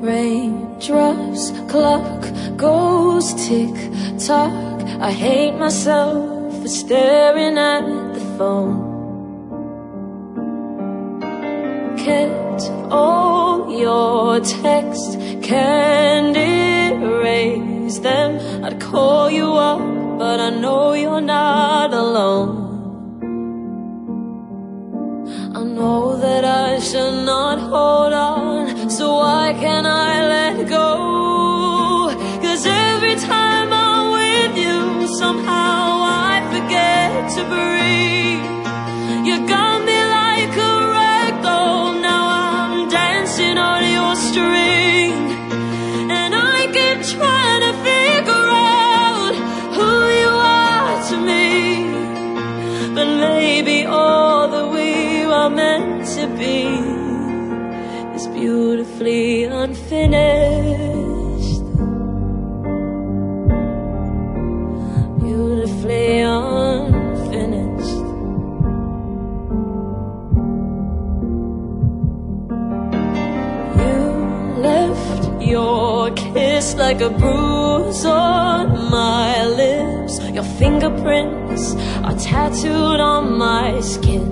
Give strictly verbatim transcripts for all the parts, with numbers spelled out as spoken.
Raindrops, clock goes tick-tock. I hate myself for staring at the phone. Kept all your texts, can't erase them. I'd call you up, but I know you're not alone. I know that I should not hold on, so why can't I let go? 'Cause every time I'm with you, somehow I forget to breathe. You got me like a ragdoll, now I'm dancing on your string. And I keep trying to figure out who you are to me, but maybe all that we are meant to be is beautifully unfinished. Beautifully unfinished. You left your kiss like a bruise on my lips. Your fingerprints are tattooed on my skin.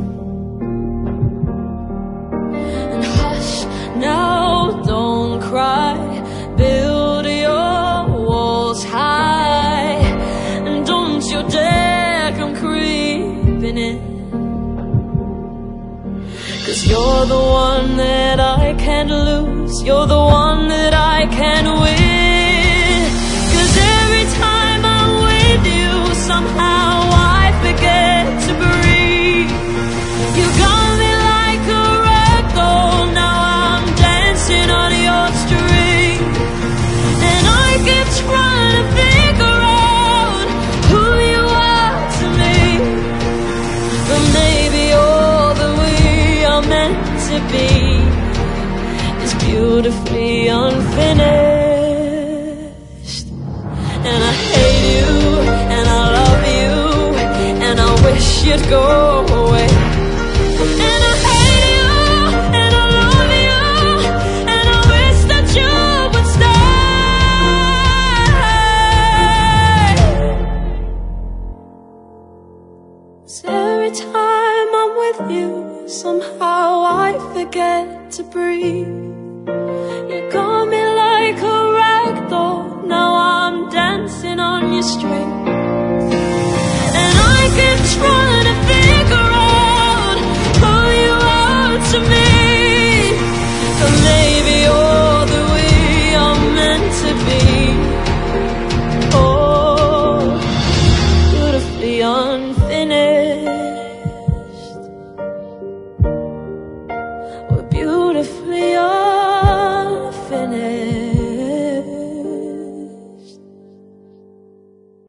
Now don't cry, build your walls high, and don't you dare come creeping in. 'Cause you're the one that I can't lose, you're the one that I can't win. 'Cause every time I'm with you, somehow I forget to breathe. You got me like a ragdoll, now I'm dancing on your string. And I keep trying to figure out who you are to me, but maybe all that we are meant to be is beautifully unfinished. And I hate you, and I love you, and I wish you'd go away. And I hate you, and I love you, and I wish that you would stay. So every time I'm with you, somehow I forget to breathe. You got me like a ragdoll, now I'm dancing on your string.